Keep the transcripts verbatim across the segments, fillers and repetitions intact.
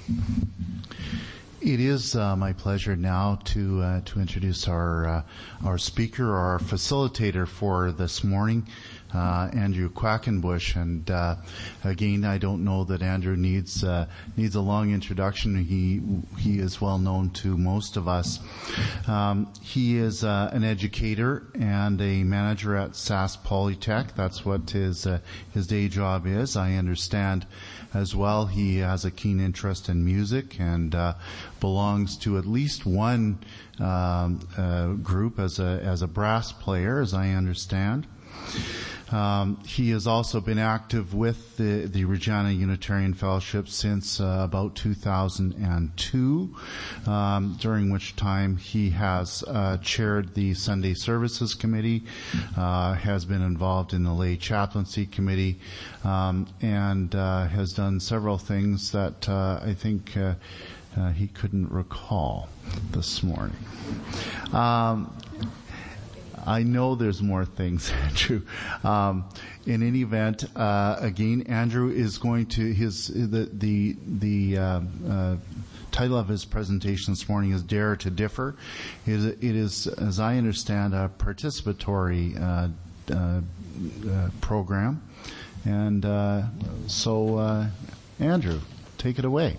It is uh, my pleasure now to uh, to introduce our uh, our speaker, our facilitator for this morning, uh, Andrew Quackenbush. And uh, again, I don't know that Andrew needs uh, needs a long introduction. He he is well known to most of us. Um, he is uh, an educator and a manager at Sask Polytech. That's what his uh, his day job is. I understand as well. He has a keen interest in music and uh, belongs to at least one um, uh, group as a as a brass player, as I understand. Um, he has also been active with the, the Regina Unitarian Fellowship since uh, about two thousand two, um, during which time he has uh, chaired the Sunday Services Committee, uh, has been involved in the Lay Chaplaincy Committee, um, and uh, has done several things that uh, I think uh, uh, he couldn't recall this morning. Um, I know there's more things, Andrew. Um, in any event, uh, again, Andrew is going to his the the the uh, uh, title of his presentation this morning is "Dare to Differ." It is, it is as I understand, a participatory uh, uh, uh, program, and uh, so uh, Andrew, take it away.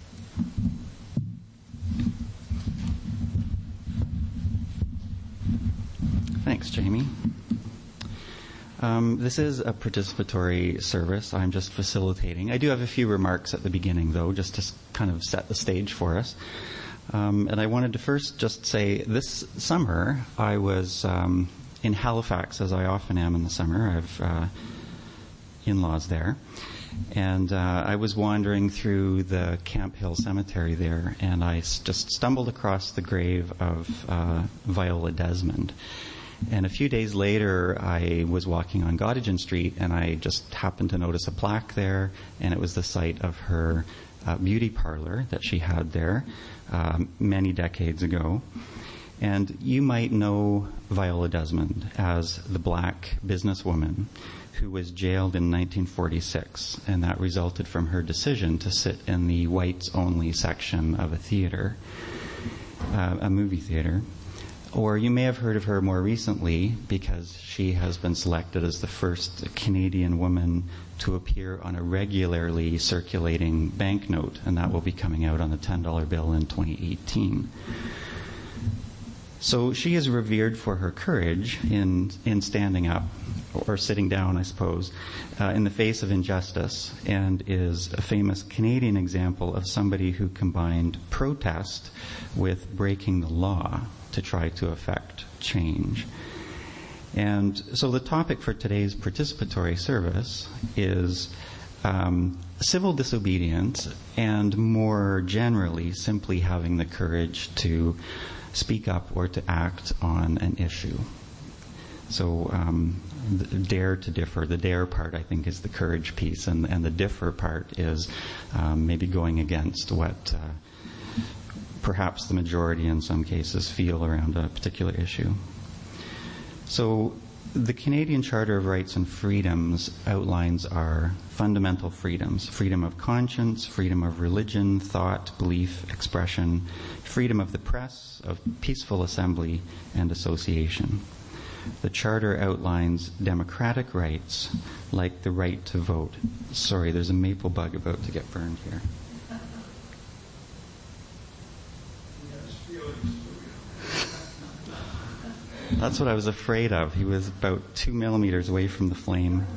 Thanks, Jamie. Um, this is a participatory service. I'm just facilitating. I do have a few remarks at the beginning, though, just to kind of set the stage for us. Um, and I wanted to first just say this summer I was um, in Halifax, as I often am in the summer. I have uh, in-laws there. And uh, I was wandering through the Camp Hill Cemetery there, and I s- just stumbled across the grave of uh, Viola Desmond. And a few days later, I was walking on Gottingen Street, and I just happened to notice a plaque there, and it was the site of her uh, beauty parlor that she had there um, many decades ago. And you might know Viola Desmond as the black businesswoman who was jailed in nineteen forty-six, and that resulted from her decision to sit in the whites-only section of a theater, uh, a movie theater. Or you may have heard of her more recently because she has been selected as the first Canadian woman to appear on a regularly circulating banknote, and that will be coming out on the ten dollar bill in twenty eighteen. So she is revered for her courage in in standing up, or sitting down, I suppose, uh, in the face of injustice, and is a famous Canadian example of somebody who combined protest with breaking the law to try to affect change. And so the topic for today's participatory service is um, civil disobedience, and more generally, simply having the courage to speak up or to act on an issue. So um, the dare to differ. The dare part, I think, is the courage piece, and, and the differ part is um, maybe going against what uh, perhaps the majority in some cases feel around a particular issue. So the Canadian Charter of Rights and Freedoms outlines our fundamental freedoms: freedom of conscience, freedom of religion, thought, belief, expression, freedom of the press, of peaceful assembly and association. The Charter outlines democratic rights like the right to vote. Sorry, there's a maple bug about to get burned here. That's what I was afraid of. He was about two millimeters away from the flame.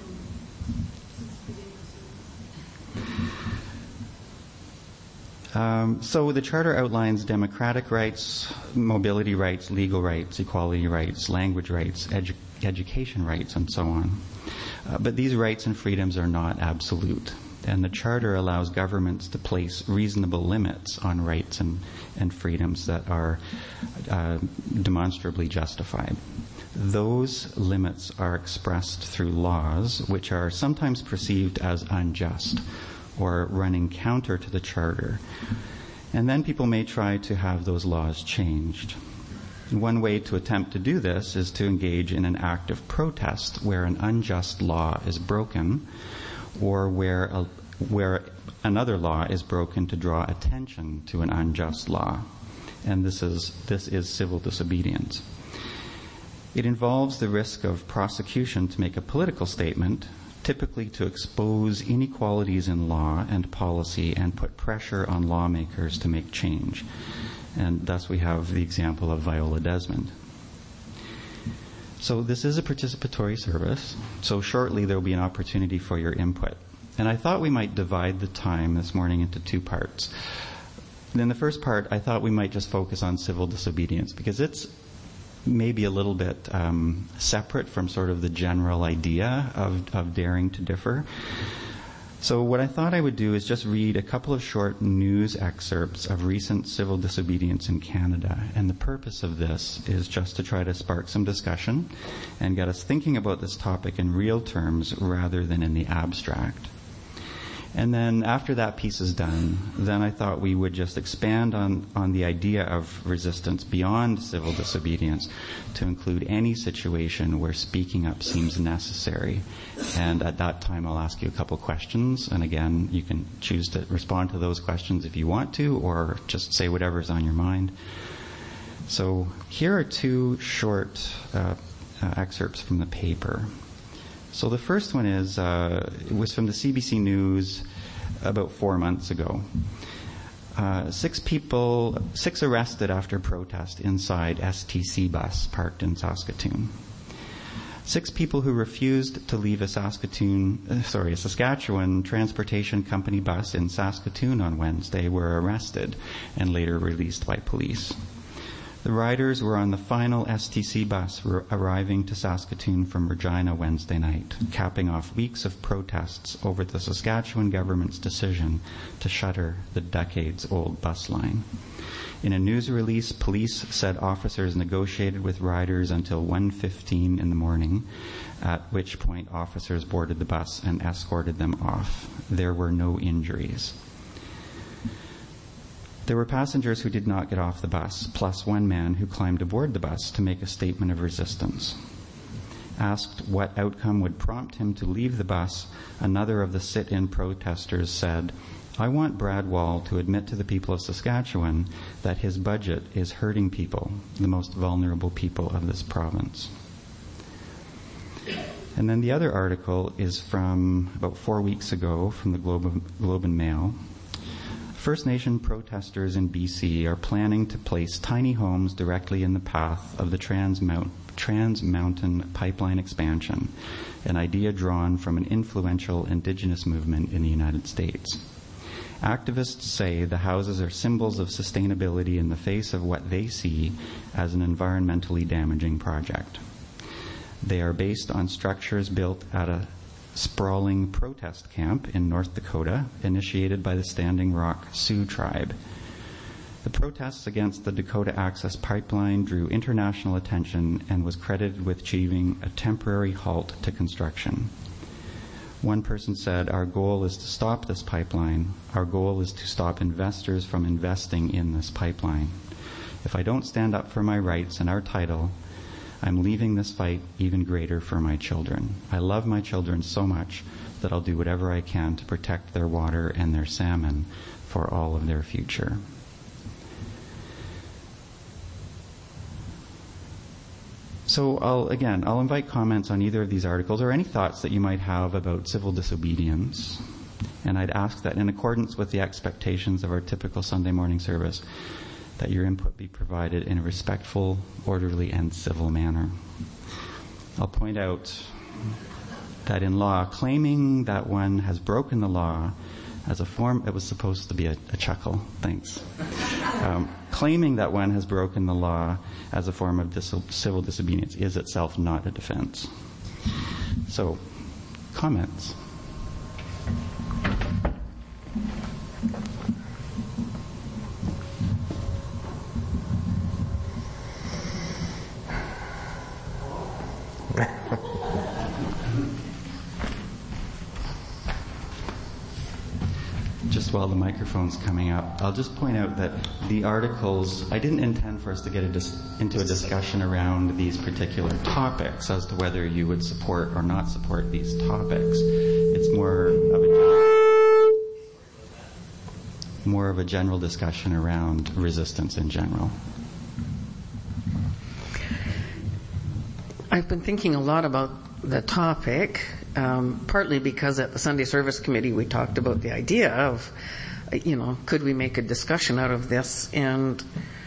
Um, so the Charter outlines democratic rights, mobility rights, legal rights, equality rights, language rights, edu- education rights, and so on. Uh, but these rights and freedoms are not absolute. And the Charter allows governments to place reasonable limits on rights and, and freedoms that are uh, demonstrably justified. Those limits are expressed through laws which are sometimes perceived as unjust or running counter to the Charter. And then people may try to have those laws changed. One way to attempt to do this is to engage in an act of protest where an unjust law is broken, or where a, where another law is broken to draw attention to an unjust law. And this is, this is civil disobedience. It involves the risk of prosecution to make a political statement, typically to expose inequalities in law and policy and put pressure on lawmakers to make change. And thus we have the example of Viola Desmond. So this is a participatory service, so shortly there will be an opportunity for your input. And I thought we might divide the time this morning into two parts. In the first part, I thought we might just focus on civil disobedience, because it's maybe a little bit um, separate from sort of the general idea of, of daring to differ. So what I thought I would do is just read a couple of short news excerpts of recent civil disobedience in Canada. And the purpose of this is just to try to spark some discussion and get us thinking about this topic in real terms rather than in the abstract. And then after that piece is done, then I thought we would just expand on, on the idea of resistance beyond civil disobedience to include any situation where speaking up seems necessary. And at that time, I'll ask you a couple questions. And again, you can choose to respond to those questions if you want to, or just say whatever's on your mind. So here are two short uh, uh, excerpts from the paper. So the first one is, uh, it was from the C B C News about four months ago. Uh, six people, six arrested after protest inside S T C bus parked in Saskatoon. Six people who refused to leave a Saskatoon, uh, sorry, a Saskatchewan Transportation Company bus in Saskatoon on Wednesday were arrested and later released by police. The riders were on the final S T C bus r- arriving to Saskatoon from Regina Wednesday night, capping off weeks of protests over the Saskatchewan government's decision to shutter the decades-old bus line. In a news release, police said officers negotiated with riders until one fifteen in the morning, at which point officers boarded the bus and escorted them off. There were no injuries. There were passengers who did not get off the bus, plus one man who climbed aboard the bus to make a statement of resistance. Asked what outcome would prompt him to leave the bus, another of the sit-in protesters said, "I want Brad Wall to admit to the people of Saskatchewan that his budget is hurting people, the most vulnerable people of this province." And then the other article is from about four weeks ago from the Globe, Globe and Mail. First Nation protesters in B C are planning to place tiny homes directly in the path of the Trans, Mount, Trans Mountain Pipeline expansion, an idea drawn from an influential indigenous movement in the United States. Activists say the houses are symbols of sustainability in the face of what they see as an environmentally damaging project. They are based on structures built at a sprawling protest camp in North Dakota, initiated by the Standing Rock Sioux tribe. The protests against the Dakota Access Pipeline drew international attention and was credited with achieving a temporary halt to construction. One person said, "Our goal is to stop this pipeline. Our goal is to stop investors from investing in this pipeline. If I don't stand up for my rights and our title, I'm leaving this fight even greater for my children. I love my children so much that I'll do whatever I can to protect their water and their salmon for all of their future." So I'll, again, I'll invite comments on either of these articles or any thoughts that you might have about civil disobedience. And I'd ask that in accordance with the expectations of our typical Sunday morning service, that your input be provided in a respectful, orderly, and civil manner. I'll point out that in law, claiming that one has broken the law as a form, it was supposed to be a, a chuckle, thanks. Um, claiming that one has broken the law as a form of dis- civil disobedience is itself not a defense. So, comments? Just while the microphone's coming up, I'll just point out that the articles, I didn't intend for us to get a dis- into a discussion around these particular topics as to whether you would support or not support these topics. It's more of a more of a general discussion around resistance in general. I've been thinking a lot about the topic, um, partly because at the Sunday Service Committee we talked about the idea of, you know, could we make a discussion out of this? And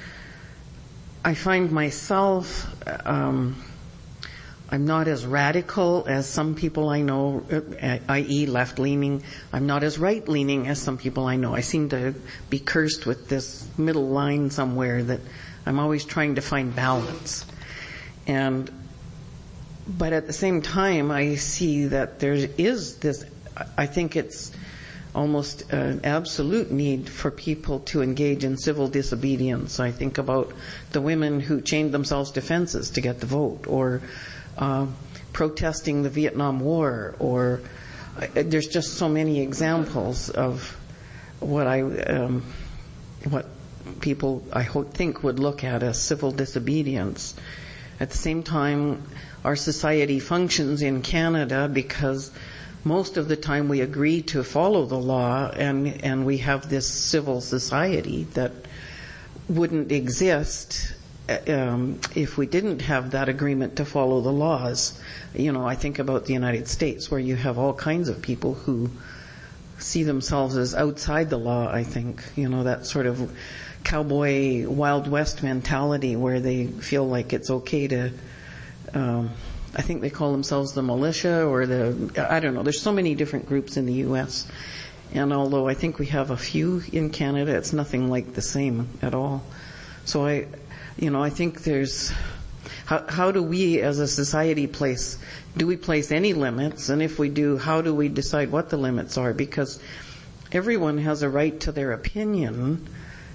I find myself, um, I'm not as radical as some people I know, that is left-leaning. I'm not as right-leaning as some people I know. I seem to be cursed with this middle line somewhere that I'm always trying to find balance. And But at the same time, I see that there is this, I think it's almost an absolute need for people to engage in civil disobedience. I think about the women who chained themselves to fences to get the vote, or uh, protesting the Vietnam War, or uh, there's just so many examples of what I, um, what people I hope think would look at as civil disobedience. At the same time, our society functions in Canada because most of the time we agree to follow the law, and, and we have this civil society that wouldn't exist um, if we didn't have that agreement to follow the laws. You know, I think about the United States, where you have all kinds of people who see themselves as outside the law, I think. You know, that sort of cowboy Wild West mentality where they feel like it's okay to, um, I think they call themselves the militia or the, I don't know, there's so many different groups in the U S. And although I think we have a few in Canada, it's nothing like the same at all. So I, you know, I think there's, how, how do we as a society place, do we place any limits? And if we do, how do we decide what the limits are? Because everyone has a right to their opinion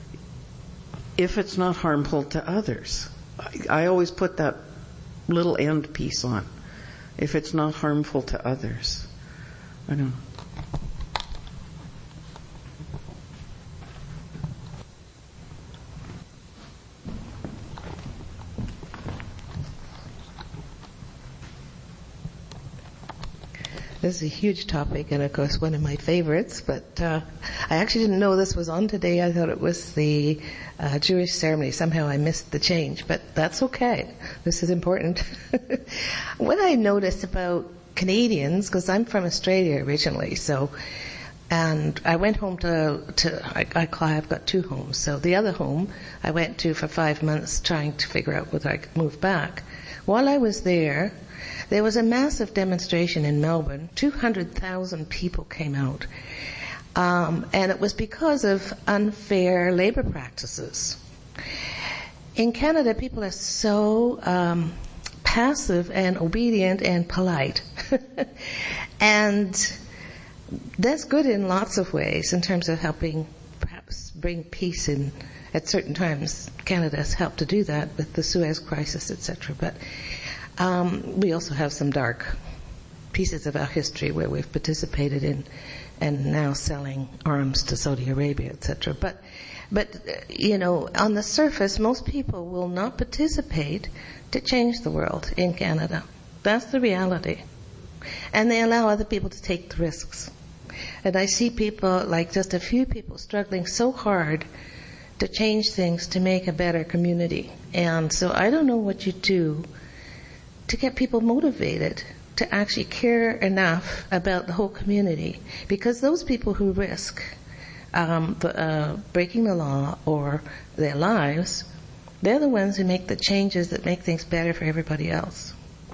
if it's not harmful to others. I, I always put that little end piece on. If it's not harmful to others. I don't know. This is a huge topic, and of course one of my favorites, but uh, I actually didn't know this was on today. I thought it was the uh, Jewish ceremony. Somehow I missed the change, but that's okay. This is important. What I noticed about Canadians, because I'm from Australia originally, so, and I went home to, to I, I, I've got two homes, so the other home I went to for five months trying to figure out whether I could move back. While I was there, there was a massive demonstration in Melbourne. two hundred thousand people came out. Um, and it was because of unfair labor practices. In Canada, people are so um, passive and obedient and polite. And that's good in lots of ways in terms of helping perhaps bring peace in. At certain times, Canada has helped to do that with the Suez crisis, et cetera. But Um, we also have some dark pieces of our history where we've participated in and now selling arms to Saudi Arabia, et cetera. But, but, you know, on the surface, most people will not participate to change the world in Canada. That's the reality. And they allow other people to take the risks. And I see people, like just a few people, struggling so hard to change things to make a better community. And so I don't know what you do to get people motivated to actually care enough about the whole community. Because those people who risk um, the, uh, breaking the law or their lives, they're the ones who make the changes that make things better for everybody else.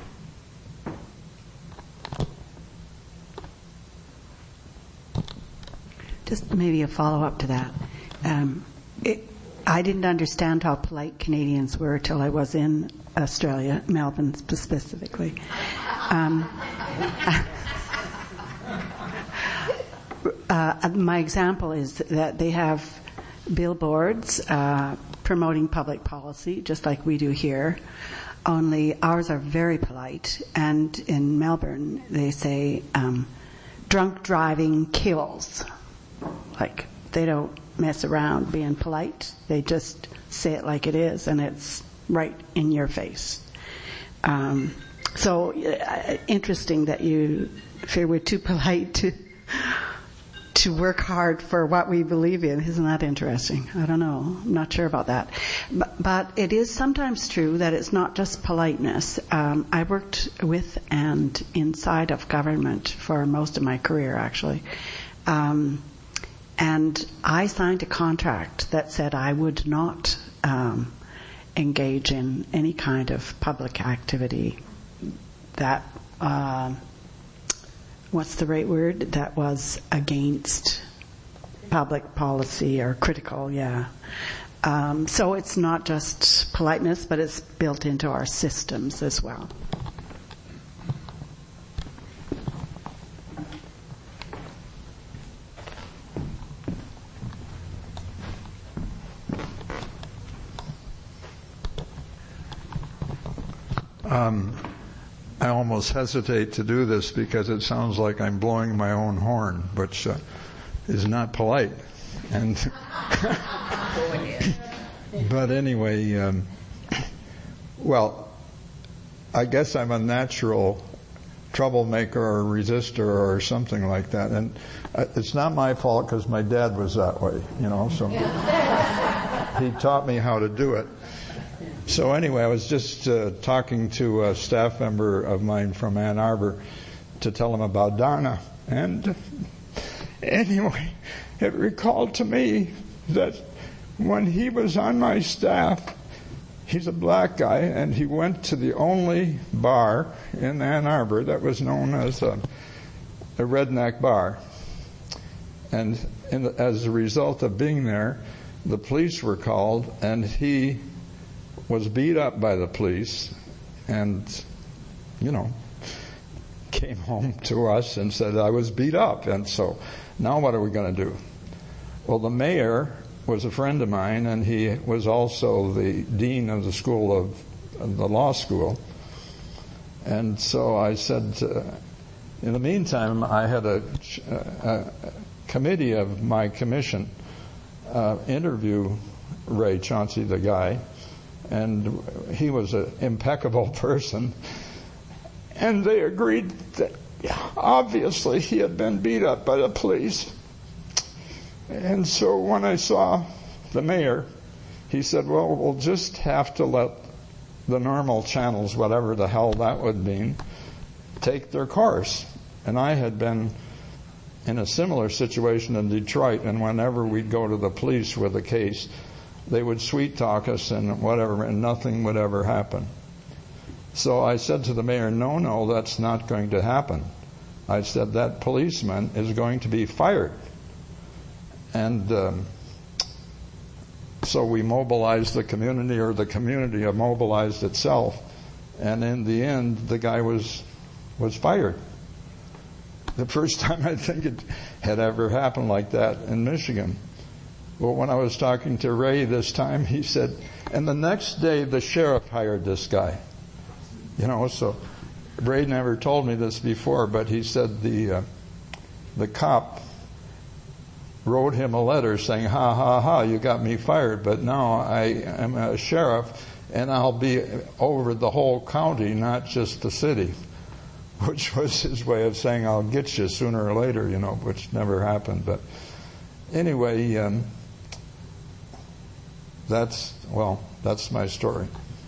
Just maybe a follow-up to that. Um, it, I didn't understand how polite Canadians were till I was in Australia, Melbourne specifically. Um, uh, my example is that they have billboards uh, promoting public policy, just like we do here, only ours are very polite. And in Melbourne, they say, um, drunk driving kills. Like, they don't mess around being polite. They just say it like it is, and it's right in your face. Um, so uh, interesting that you fear we're too polite to to work hard for what we believe in. Isn't that interesting? I don't know. I'm not sure about that. But, but it is sometimes true that it's not just politeness. Um, I worked with and inside of government for most of my career, actually. Um, and I signed a contract that said I would not um, engage in any kind of public activity that... Uh, what's the right word, that was against public policy or critical, yeah. Um, so it's not just politeness, but it's built into our systems as well. Um, I almost hesitate to do this because it sounds like I'm blowing my own horn, which uh, is not polite. And but anyway, um, well, I guess I'm a natural troublemaker or resistor or something like that, and uh, it's not my fault because my dad was that way, you know. So he taught me how to do it. So anyway, I was just uh, talking to a staff member of mine from Ann Arbor to tell him about Donna. And anyway, it recalled to me that when he was on my staff, he's a black guy, and he went to the only bar in Ann Arbor that was known as a, a redneck bar. And in the, as a result of being there, the police were called, and he was beat up by the police and, you know, came home to us and said, I was beat up. And so now what are we going to do? Well, the mayor was a friend of mine, and he was also the dean of the school of, of the law school. And so I said, uh, in the meantime, I had a, a, a committee of my commission uh, interview Ray Chauncey, the guy, and he was an impeccable person. And they agreed that obviously he had been beat up by the police. And so when I saw the mayor, he said, well, we'll just have to let the normal channels, whatever the hell that would mean, take their course. And I had been in a similar situation in Detroit, and whenever we'd go to the police with a case, they would sweet talk us and whatever, and nothing would ever happen. So I said to the mayor, no, no, that's not going to happen. I said, that policeman is going to be fired. And um, so we mobilized the community, or the community mobilized itself, and in the end, the guy was was fired. The first time I think it had ever happened like that in Michigan. Well, when I was talking to Ray this time, he said, and the next day the sheriff hired this guy. You know, so Ray never told me this before, but he said the uh, the cop wrote him a letter saying, ha, ha, ha, you got me fired, but now I am a sheriff, and I'll be over the whole county, not just the city, which was his way of saying, I'll get you sooner or later, you know, which never happened. But anyway, um, that's, well, that's my story.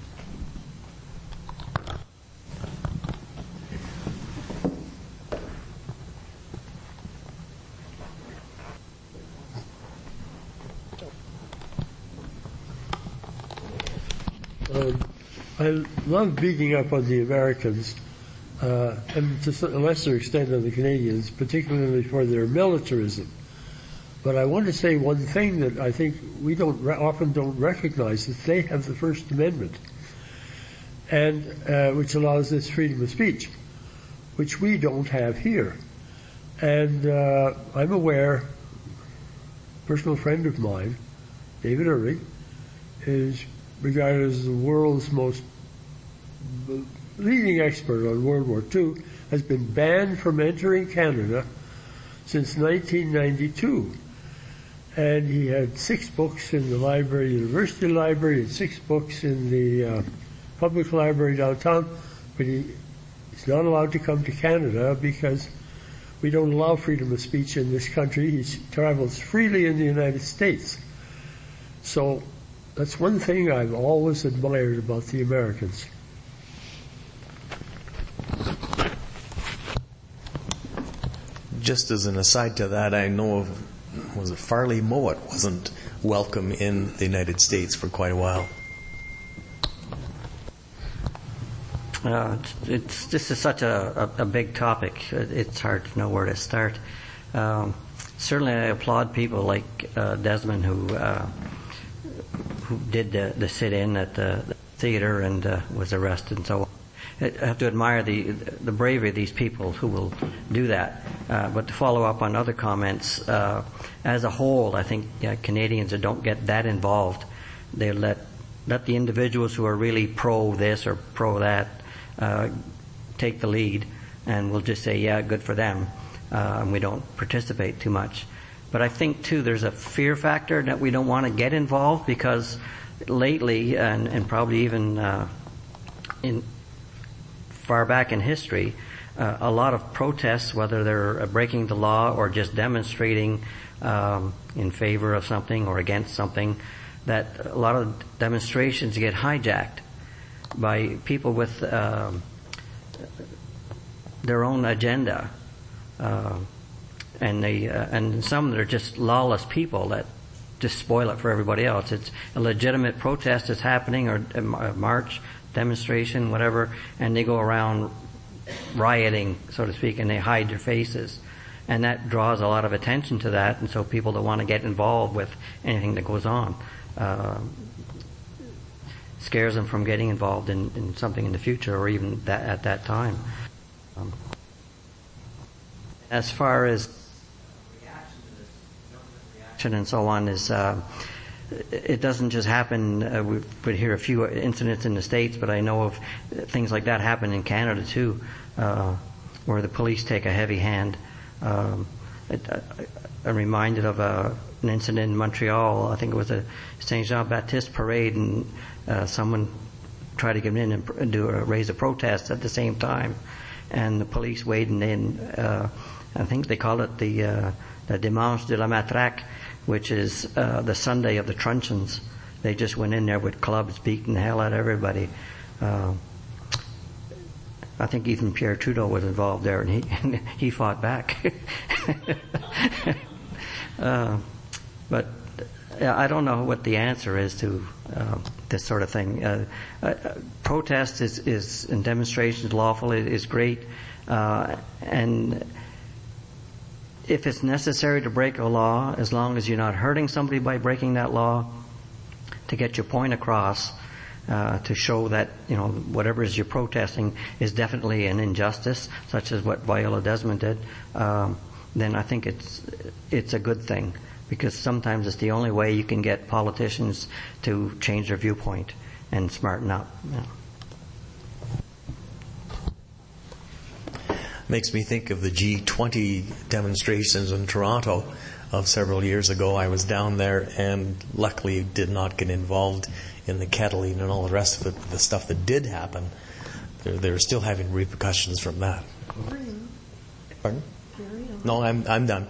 Um, I love beating up on the Americans, uh, and to a lesser extent on the Canadians, particularly for their militarism. But I want to say one thing that I think we don't re- often don't recognize, is they have the First Amendment, and uh, which allows this freedom of speech, which we don't have here. And uh, I'm aware, a personal friend of mine, David Irving, is regarded as the world's most leading expert on World War Two, has been banned from entering Canada since nineteen ninety-two. And he had six books in the library, university library, and six books in the uh, public library downtown, but he, he's not allowed to come to Canada because we don't allow freedom of speech in this country. He travels freely in the United States. So that's one thing I've always admired about the Americans. Just as an aside to that, I know of, was it Farley Mowat wasn't welcome in the United States for quite a while. Uh, it's, it's this is such a, a, a big topic. It's hard to know where to start. Um, certainly, I applaud people like uh, Desmond who uh, who did the, the sit-in at the, the theater and uh, was arrested and so on. I have to admire the the bravery of these people who will do that. Uh, but to follow up on other comments, uh, as a whole, I think uh, Canadians don't get that involved. They let let the individuals who are really pro this or pro that uh, take the lead, and we'll just say, yeah, good for them, uh, and we don't participate too much. But I think too, there's a fear factor that we don't want to get involved because lately, and, and probably even uh, in far back in history, uh, a lot of protests, whether they're uh, breaking the law or just demonstrating um, in favor of something or against something, that a lot of demonstrations get hijacked by people with um, their own agenda, uh, and they uh, and some that are just lawless people that just spoil it for everybody else. It's a legitimate protest that's happening, or a march, demonstration, whatever, and they go around rioting, so to speak, and they hide their faces. And that draws a lot of attention to that, and so people don't want to get involved with anything that goes on. Uh, scares them from getting involved in, in something in the future or even that at that time. Um, as far as reaction to this, reaction and so on is, uh, it doesn't just happen. Uh, we would hear a few incidents in the States, but I know of things like that happen in Canada too, uh, where the police take a heavy hand. Um, it, I, I'm reminded of a, an incident in Montreal. I think it was a Saint Jean Baptiste parade, and uh, someone tried to get in and do a, raise a protest at the same time, and the police wading in. Uh, I think they call it the uh, the Dimanche de la Matraque, which is uh, the Sunday of the truncheons. They just went in there with clubs, beating the hell out of everybody. Uh, I think even Pierre Trudeau was involved there, and he he fought back. uh, but I don't know what the answer is to uh, this sort of thing. Uh, uh, protest is, is and demonstrations lawful is, is great, uh, and if it's necessary to break a law, as long as you're not hurting somebody by breaking that law, to get your point across, uh, to show that, you know, whatever is you're protesting is definitely an injustice, such as what Viola Desmond did, um, then I think it's it's a good thing, because sometimes it's the only way you can get politicians to change their viewpoint and smarten up. You know. Makes me think of the G twenty demonstrations in Toronto of several years ago. I was down there and luckily did not get involved in the kettling and all the rest of it. The stuff that did happen, they're, they're still having repercussions from that. Pardon? No, I'm I'm done.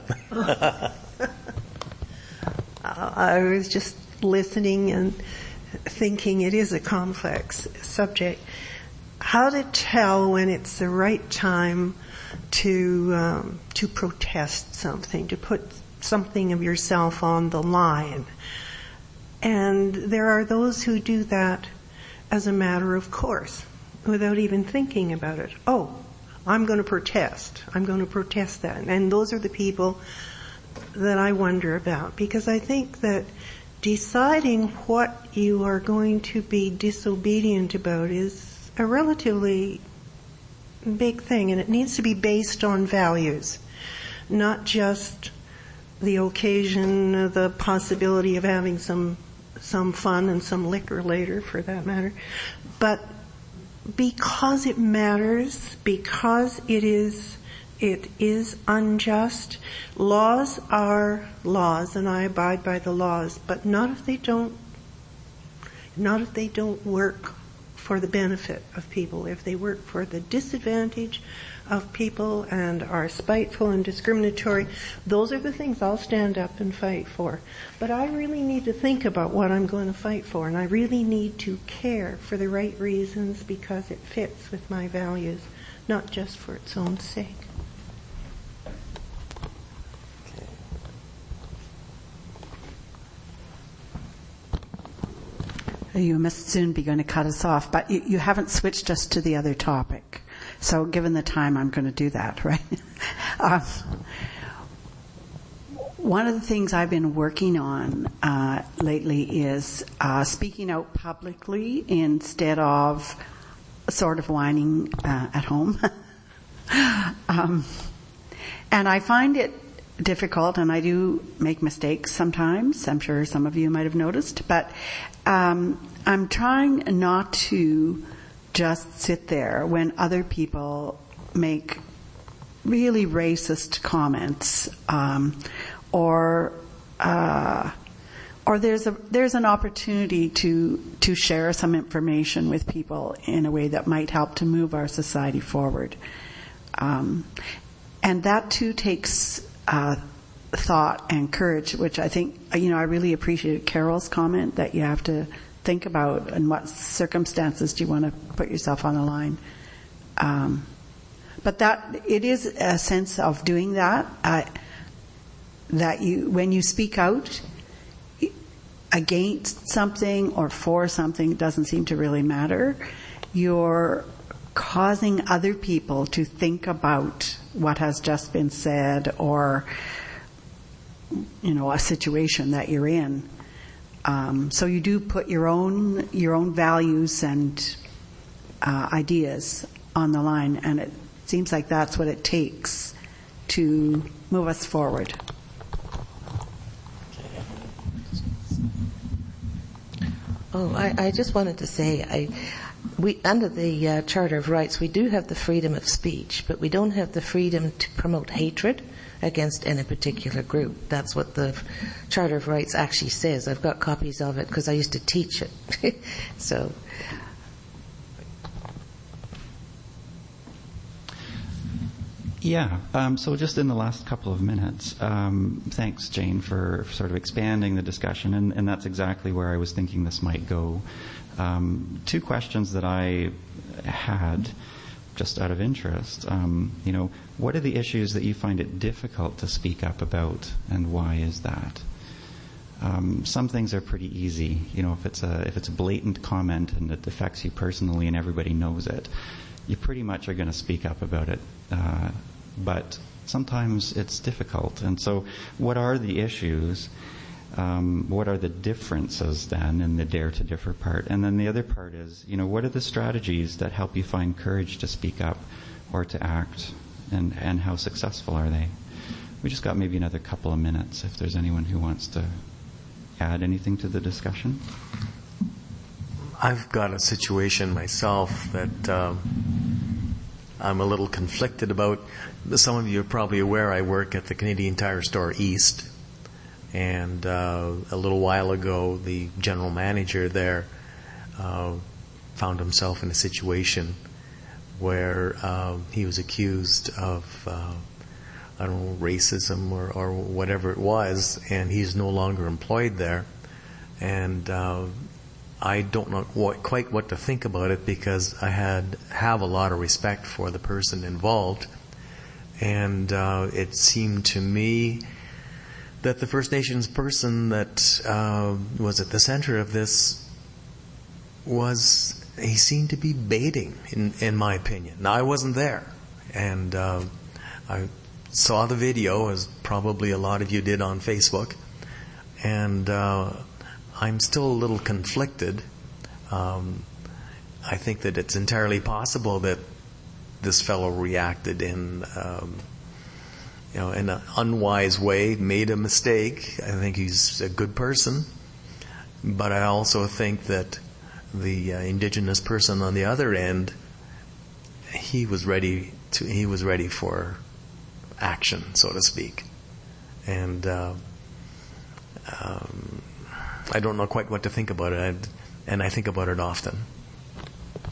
I was just listening and thinking it is a complex subject. How to tell when it's the right time to um, to protest something, to put something of yourself on the line. And there are those who do that as a matter of course, without even thinking about it. Oh, I'm going to protest. I'm going to protest that. And those are the people that I wonder about, because I think that deciding what you are going to be disobedient about is a relatively big thing, and it needs to be based on values, not just the occasion, the possibility of having some some fun and some liquor later, for that matter, but because it matters, because it is it is unjust. Laws are laws, and I abide by the laws, but not if they don't not if they don't work for the benefit of people. If they work for the disadvantage of people and are spiteful and discriminatory, those are the things I'll stand up and fight for. But I really need to think about what I'm going to fight for, and I really need to care for the right reasons because it fits with my values, not just for its own sake. You must soon be going to cut us off, but you, you haven't switched us to the other topic. So given the time, I'm going to do that, right? um, one of the things I've been working on uh, lately is uh, speaking out publicly instead of sort of whining uh, at home. um, and I find it difficult, and I do make mistakes sometimes. I'm sure some of you might have noticed, but um, I'm trying not to just sit there when other people make really racist comments, um, or uh, or there's a there's an opportunity to to share some information with people in a way that might help to move our society forward, um, and that too takes Uh, thought and courage, which I think, you know, I really appreciated Carol's comment that you have to think about in what circumstances do you want to put yourself on the line. Um, but that, it is a sense of doing that, uh, that you, when you speak out against something or for something, it doesn't seem to really matter. You're causing other people to think about what has just been said, or, you know, a situation that you're in. Um, so you do put your own your own values and uh, ideas on the line, and it seems like that's what it takes to move us forward. Oh, I, I just wanted to say, I. We, under the uh, Charter of Rights, we do have the freedom of speech, but we don't have the freedom to promote hatred against any particular group. That's what the Charter of Rights actually says. I've got copies of it because I used to teach it. So. Yeah, um, so just in the last couple of minutes, um, thanks, Jane, for sort of expanding the discussion, and, and that's exactly where I was thinking this might go. Um, two questions that I had, just out of interest. Um, you know, what are the issues that you find it difficult to speak up about, and why is that? Um, some things are pretty easy. You know, if it's a if it's a blatant comment and it affects you personally and everybody knows it, you pretty much are going to speak up about it. Uh, but sometimes it's difficult. And so, what are the issues? Um, what are the differences then in the dare to differ part? And then the other part is, you know, what are the strategies that help you find courage to speak up or to act, and, and how successful are they? We just got maybe another couple of minutes if there's anyone who wants to add anything to the discussion. I've got a situation myself that um, I'm a little conflicted about. Some of you are probably aware I work at the Canadian Tire Store East. And uh, a little while ago, the general manager there uh, found himself in a situation where uh, he was accused of, uh, I don't know, racism or, or whatever it was, and he's no longer employed there. And uh, I don't know what, quite what to think about it, because I had have a lot of respect for the person involved, and uh, it seemed to me that the First Nations person that uh, was at the center of this was, he seemed to be baiting, in, in my opinion. Now, I wasn't there, and uh, I saw the video, as probably a lot of you did on Facebook, and uh, I'm still a little conflicted. Um, I think that it's entirely possible that this fellow reacted in um, you know, in an unwise way, made a mistake. I think he's a good person. But I also think that the uh, Indigenous person on the other end, he was ready to, he was ready for action, so to speak. And uh, um, I don't know quite what to think about it, I'd, and I think about it often.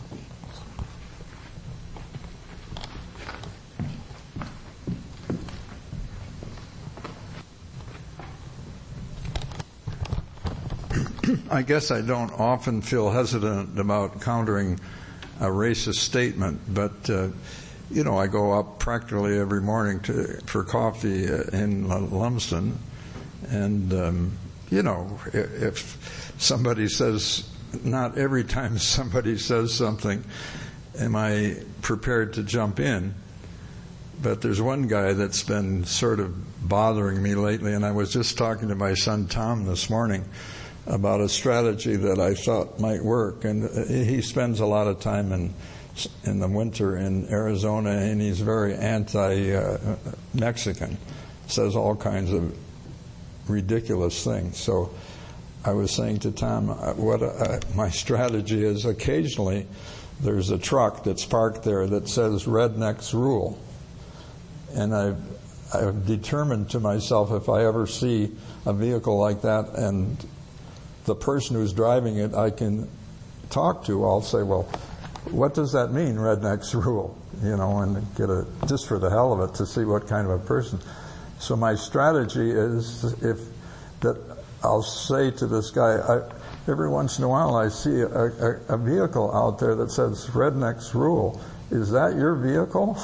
I guess I don't often feel hesitant about countering a racist statement, but uh, you know, I go up practically every morning to for coffee in Lumsden, and um, you know, if somebody says, not every time somebody says something am I prepared to jump in, but there's one guy that's been sort of bothering me lately, and I was just talking to my son Tom this morning about a strategy that I thought might work. And he spends a lot of time in in the winter in Arizona, and he's very anti-Mexican, says all kinds of ridiculous things. So I was saying to Tom, what uh, my strategy is, occasionally there's a truck that's parked there that says rednecks rule. And I've, I've determined to myself, if I ever see a vehicle like that and the person who's driving it I can talk to, I'll say, well, what does that mean, rednecks rule? You know, and get a, just for the hell of it, to see what kind of a person. So my strategy is, if that I'll say to this guy, I, every once in a while I see a, a, a vehicle out there that says rednecks rule. Is that your vehicle?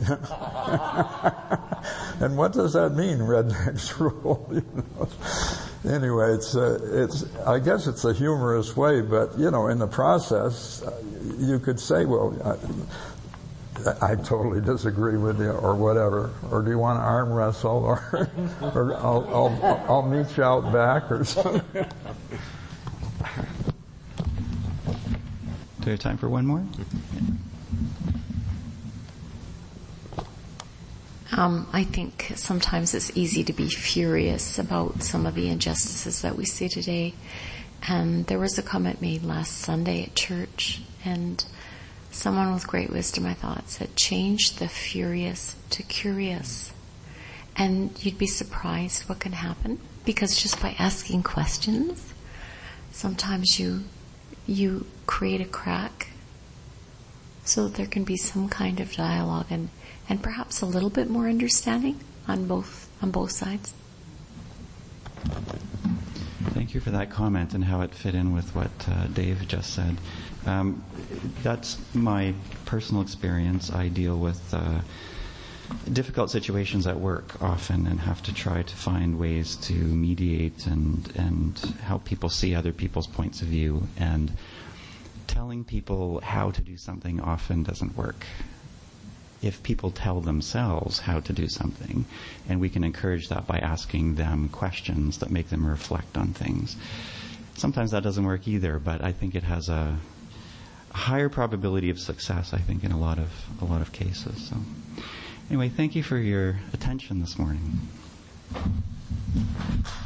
And what does that mean, rednecks rule? You know? Anyway, it's uh, it's. I guess it's a humorous way, but you know, in the process, uh, you could say, "Well, I, I totally disagree with you," or whatever. Or do you want to arm wrestle? Or, or I'll, I'll I'll meet you out back, or something. Do we have time for one more? Um, I think sometimes it's easy to be furious about some of the injustices that we see today. And there was a comment made last Sunday at church, and someone with great wisdom, I thought, said, change the furious to curious. And you'd be surprised what can happen, because just by asking questions, sometimes you you create a crack so that there can be some kind of dialogue and and perhaps a little bit more understanding on both on both sides. Thank you for that comment and how it fit in with what uh, Dave just said. Um, that's my personal experience. I deal with uh, difficult situations at work often and have to try to find ways to mediate and, and help people see other people's points of view. And telling people how to do something often doesn't work. If people tell themselves how to do something, and we can encourage that by asking them questions that make them reflect on things. Sometimes that doesn't work either, but I think it has a higher probability of success, I think, in a lot of a lot of cases. So anyway, thank you for your attention this morning.